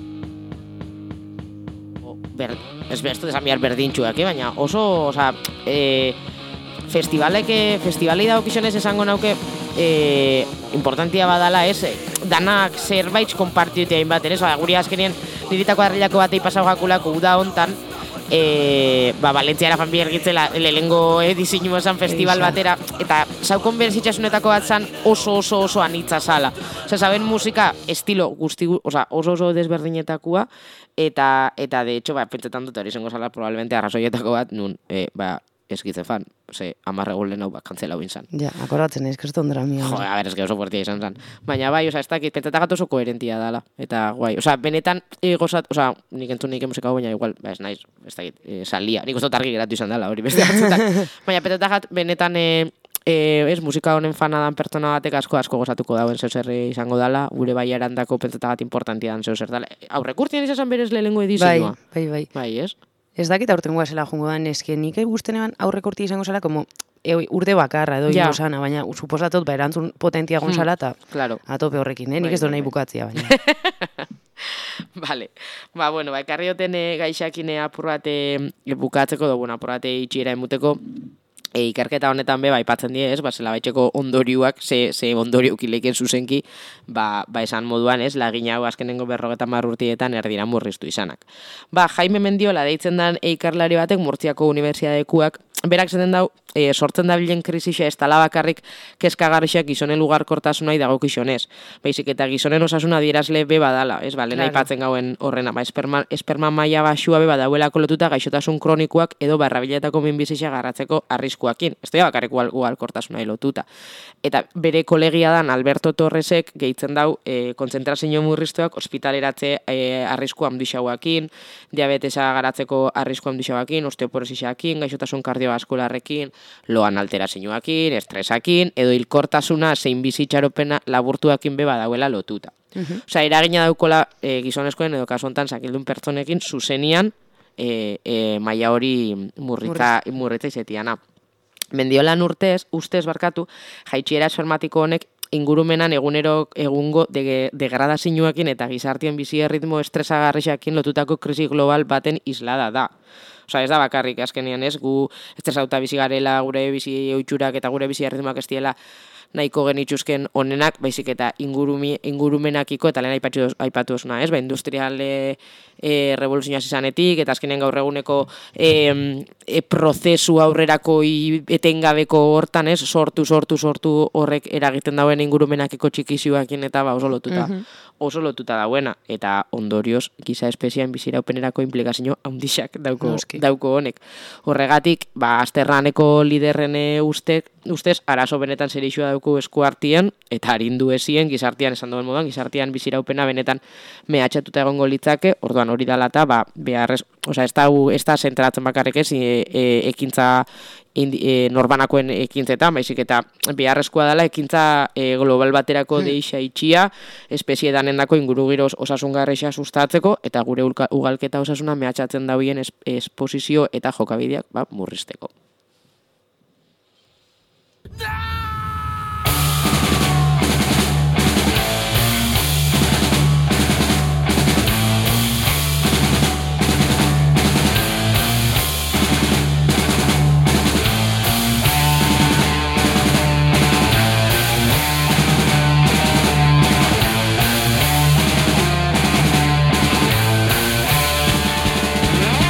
Ber, ez bestu desan bihar berdintxuak, eh? Baina oso, oza, e, festivalek, festivalei daukizionez esango nauke, e, importantia badala, ez, danak zerbait konpartiutea inbaten, ez, ba, guri azkenien niritako harrilako batei pasau jakulako uda hontan, e, ba, Valentziara fan bihar gitzela lehengo eh, diseinu esan festival batera, eta saukon berzitxasunetako bat zan oso oso oso anitza zala. Osa, saben musika estilo guzti, osa, oso oso desberdinetakoa, eta, eta de hecho, ba, pentsetan dut hori zengo zala, probablemente arrazoietako bat, nun, e, ba, eskitze fan, ze, amarre golen hau, ba, kantzela hau inzan. Ja, akoratzen ez, kriston dramia. Jo, a ber, ez que oso fuertia izan zan. Baina bai, oza, ez dakit, pentsatak oso koherentia dala, eta guai, oza, benetan, e, gozat, oza, nik entzun nik musika baina igual, ba, ez naiz, ez dakit, e, salia, nik uste argi geratu izan dala, hori beste batzutan. Baina pentsatak benetan, e, E, ez, musika honen fana dan pertsona batek asko asko gozatuko dauen zeu zer izango dala, gure bai erandako pentsatagat importantia dan zeu zer dala. Aurrekurtien izan berez lehenengo edizioa. Bai, bai, bai. Bai, ez? Ez dakit aurtengoa zela jungo dan, eske nik gusten eban aurrekurtia izango zela, como e, urte bakarra edo ja. Ingozana, baina suposatot, ba, erantzun potentia gonzala, eta hmm, claro. Atope horrekin, eh? Nik ez do nahi bukatzia, baina. Vale, ba, bueno, ba, ekarri duten e, gaixakine apur bat e, bukatzeko, do, bueno, apur bat itxiera emuteko, E, ikerketa honetan be, ba, ipatzen die, ez, ba, zela baitxeko ondorioak, ze, ze ondorio ukileken zuzenki, ba, ba, esan moduan, ez, lagin hau azkenengo berrogeita hamar urtietan erdira murriztu izanak. Ba, Jaime Mendiola deitzen dan eikarlari batek Murtziako Unibertsitatekuak, berak zeten dau, e, sortzen dabilen krisisa ez tala bakarrik kezkagarrixak gizonen lugarkortasunai dagokizonez. Baizik eta gizonen osasuna adierazle be badala, ez, ba, lehen aipatzen gauen horrena, ba, esperma, esperma maila basua be badauelako lotuta gaixotasun kronikoak edo barrabiletako minbizisa garratzeko arriskuakin. Ez da bakarrik lugarkortasunai lotuta. Eta bere kolegia dan Alberto Torresek gehitzen dau e, kontzentrazio murriztuak ospitaleratze e, arrisku handixauakin, diabetesa garatzeko arrisku handixauakin, osteoporosisakin, gaixotasun kardiobaskularrekin, loan alterazioakin, estresakin, edo hilkortasuna zein bizitxaropena laburtuakin be badauela lotuta. Uh-huh. Osea, eragina daukola e, gizonezkoen edo kasu hontan sakildun pertsonekin zuzenian e, e, maila hori murritza, murritza izetiana. Mendiolan urtez, ustez barkatu, jaitxiera esfermatiko honek ingurumenan egunero egungo de, degradazioakin eta gizartien bizi erritmo estresagarrixakin lotutako krisi global baten islada da. Osa, ez da bakarrik azkenean ez, gu estresauta bizi garela, gure bizi oitxurak eta gure bizi erritmoak ez diela nahiko genituzken onenak, baizik eta ingurumi, ingurumenakiko, eta lehen aipatu, aipatu osuna, ez? Ba, industriale e, revoluzioaz izanetik, eta azkenean gaur eguneko e, e, prozesu aurrerako etengabeko hortan, ez? Sortu, sortu, sortu horrek eragiten dauen ingurumenakiko txikizioakin eta ba, oso lotuta. Mm-hmm. oso lotuta dauena, eta ondorioz giza espezian biziraupenerako implikazio handixak dauko, dauko honek. Horregatik, ba, azterraneko liderren uste, ustez, arazo benetan zerixua dauko esku hartien, eta harindu ezien, gizartian esan duen moduan, gizartian biziraupena benetan mehatxatuta egongo litzake, orduan hori dalata, ba, beharrez, osea, ez da, ez da zentratzen bakarrik ez, e, e, ekintza indi, e, norbanakoen ekintzetan, baizik eta beharrezkoa dela ekintza e, global baterako hmm. deixa itxia, espezietan endako ingurugiroz osasungarreixa sustatzeko, eta gure ugalketa osasuna mehatxatzen dauen es, esposizio eta jokabideak ba, murrizteko.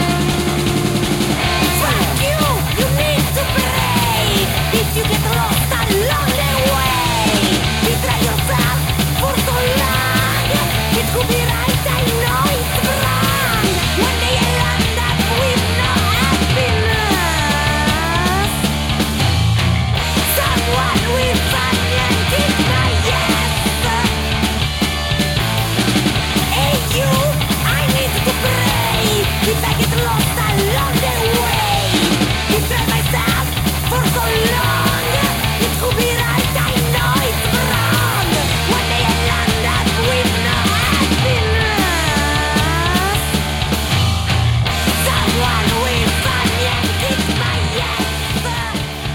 You need to pray. If you get lost lost along the way. Defend myself for so long. It could be right, I know it's wrong. One day I landed with no happiness. Someone will find me and kick my ass.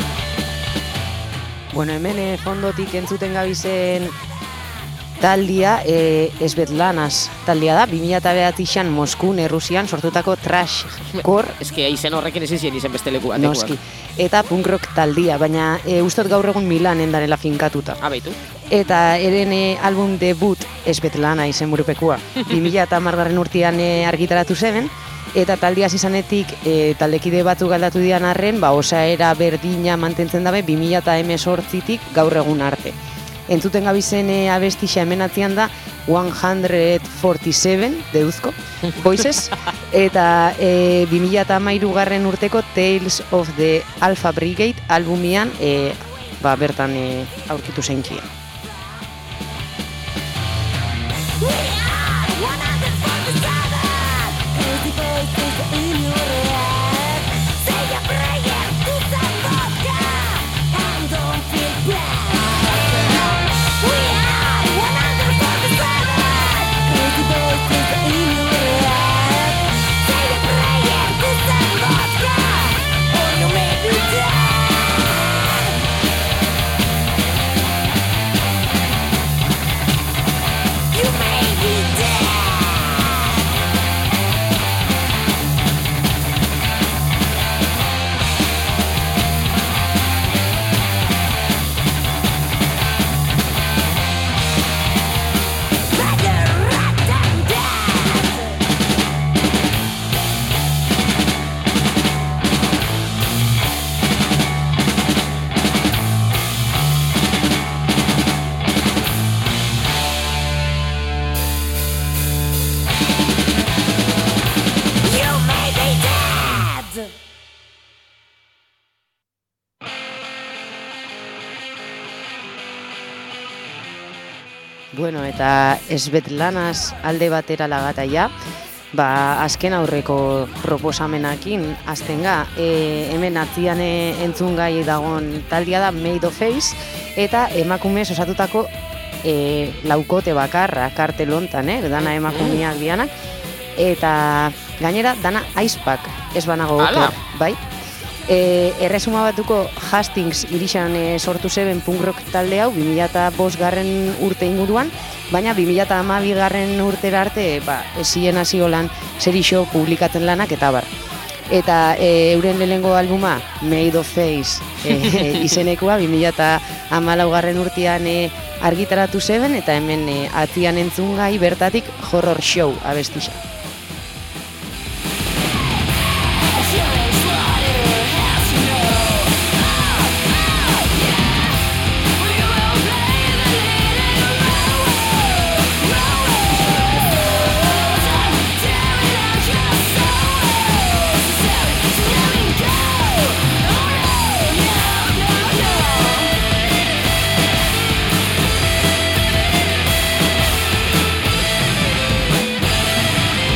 Bueno, hemen eh, fondotik entzuten gabizen taldia, e, Svetlanas taldea da, bi mila bederatzan Moskun, Errusian sortutako trash core. Eske izen horrekin ezin zien izen beste leku batekoak. Noski. Eta punk rock taldia, baina e, ustot gaur egun Milanen darela finkatuta. Ah, baitu. Eta eren e, album debut Svetlana izen burupekua. bi mila hamargarren urtean e, argitaratu zeben, eta taldia izanetik e, taldekide batzuk aldatu dian arren, ba, osaera berdina mantentzen dabe bi mila hemezortzitik gaur egun arte. Entzuten gabizen e, abestixa hemen atzian da one forty-seven deuzko, Voices, eta e, bi mila hamairugarren urteko Tales of the Alpha Brigade albumian e, ba, bertan e, aurkitu zeintzien. We are one forty-seven. Crazy voices in your head. Say a prayer to some vodka and don't feel bad. We are one forty-seven. Crazy voices in your head. Say a prayer to some vodka or you may be dead. You may be dead. Better rat than dead. You may be dead. Bueno, eta Svetlanas alde batera lagataia, ba, azken aurreko proposamenakin aztenga, e, hemen atzian e, entzungai dagon taldia da Made of Face, eta emakumez osatutako e, laukote bakarra kartel hontan, eh? Dana emakumeak dianak, eta gainera dana Icepack, ez banago Ala! oker, bai? E, erresuma batuko Hastings irixan e, sortu zeben punk rock talde hau bi mila bost garren urte inguruan, baina bi mila hamabi garren urtera arte ba, ezien hasi holan zerixo publikatzen lanak eta bar. Eta e, euren lehenengo albuma Made of Face e, izenekoa bi mila hamalau garren urtean e, argitaratu zeben, eta hemen e, atzian entzungai bertatik Horror Show abestixa. You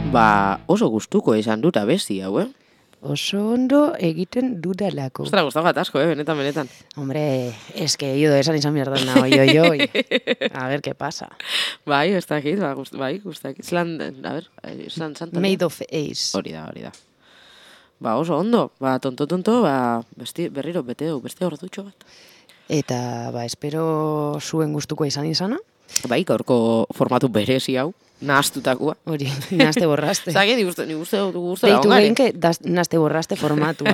ba, oso gustuko izan dut abesti hau, eh? Oso ondo egiten dudalako. Ostra, gustau bat asko, eh? Benetan, benetan. Hombre, eske ido esan izan mierdana, oi, oi, oi. A ver, ¿qué pasa? Bai, ez dakit, ba, gust, bai, gustakit. Zelan, a ver, zelan santa. Made of Ace. Hori da, hori da. Ba, oso ondo, ba, tonto-tonto, ba, besti, berriro, bete du, beste ordutxo bat. Eta, ba, espero zuen gustuko izan izana. Bai, gaurko formatu berezi hau, nahaztutakoa. Hori, nazte borraste. Zage, ni gustu, ni gustu, gustu da Deitu ongare. behinke, nazte borraste formatua.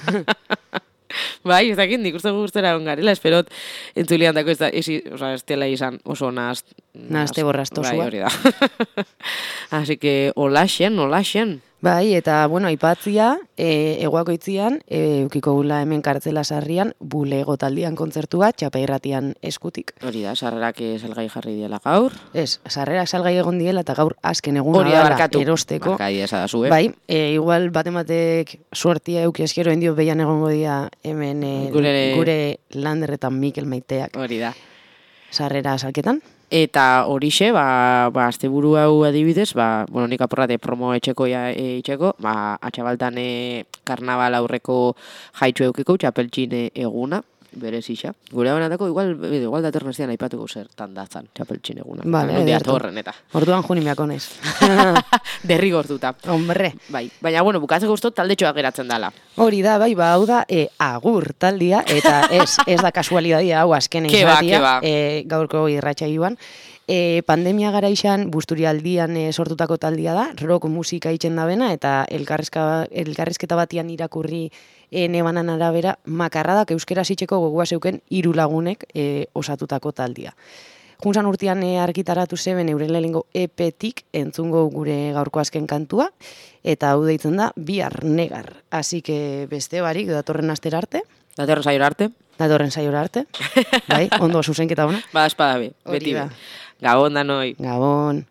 Bai, ez dakit, nik uste gustora ongarela, esperot entzulian dako ez da, ezi, oza, ez dela izan oso naz... Nazte borrastosua. Bai, hori da. Así que, olaxen, olaxen. Bai, eta, bueno, aipatzia, e, eguakoitzian, e, eukiko gula hemen kartzela sarrian, bulego taldian kontzertua, txapairratian eskutik. Hori da, sarrerak salgai jarri diela gaur. Ez, sarrerak salgai egon diela, eta gaur azken egun Hori da, dela barkatu. erosteko. Barkai esa da zu, eh? Bai, e, igual batematek suertia euki eskero endio behian egongo dia hemen e, Gure- gure Landerretan Mikel Maiteak Hori da. sarrera salketan. Eta horixe, ba, ba asteburu hau adibidez, ba, bueno, nik aporrate promo etxeko ja, e, itxeko, ba, atxabaltan e, karnabal aurreko jaitxo eukiko, txapeltxin eguna, berezisa. Gure abanatako, igual, igual datornestian aipatuko zertan datzan, txapeltxin eguna. Vale, Nondik ederto. datorren, eta. Orduan juni meakonez. Derrigortuta. Hombre. Bai, baina, bueno, bukatzeko ustot taldetxoa geratzen dala. Hori da, bai, ba, hau da, e, agur taldia, eta ez, ez da kasualidadia, hau azken Ke ba, izatia, ke ba. e, gaurko irratsaioan. E, pandemia garaixan Busturialdian e, sortutako taldia da, rock musika itzen da bena, eta elkarrizka, elkarrizketa batian irakurri e, nebanan arabera, makarradak euskera zitzeko gogoa zeuken hiru lagunek e, osatutako taldia. Junzan urtean e, argitaratu zeben euren lehenengo E P-tik entzungo gure gaurko azken kantua, eta hau deitzen da Bihar Negar. Así que beste barik, datorren astera arte, Datorren saiora arte? datorren saiora arte, bai, ondo zuzenketa ona. Ba, espada be, Hori beti da. be. Gabon danoi. Gabon.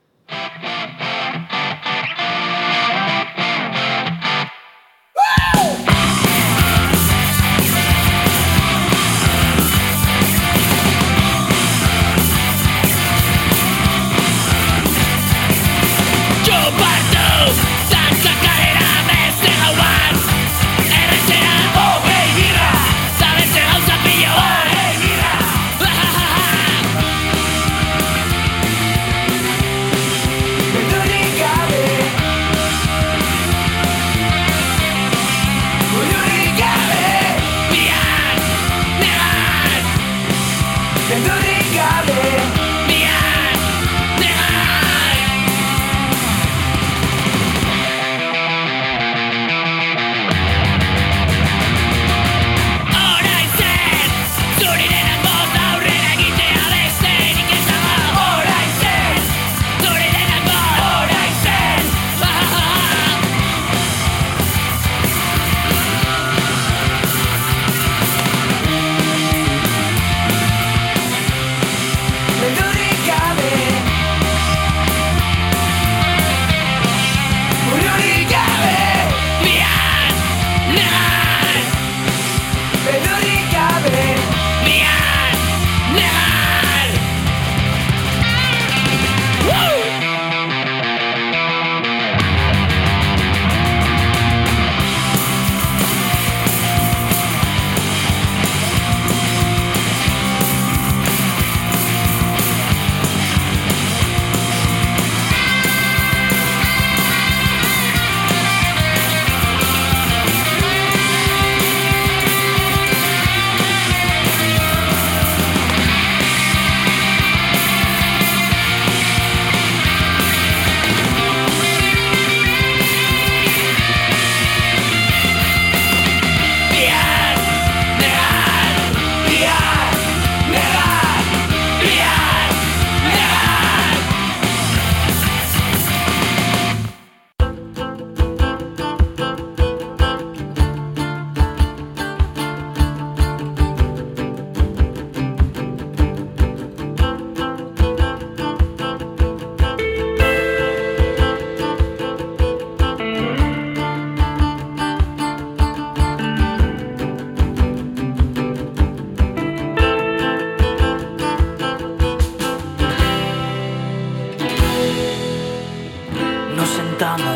Yo parto, Santa Carrera, beste gauan Erretxera, oh, hey, gira Zabetxe gauza pilo, oh, hey, gira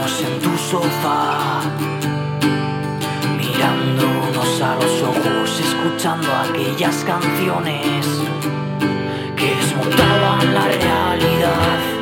sentados en tu sofá, mirándonos a los ojos, escuchando aquellas canciones que desmontaban la realidad.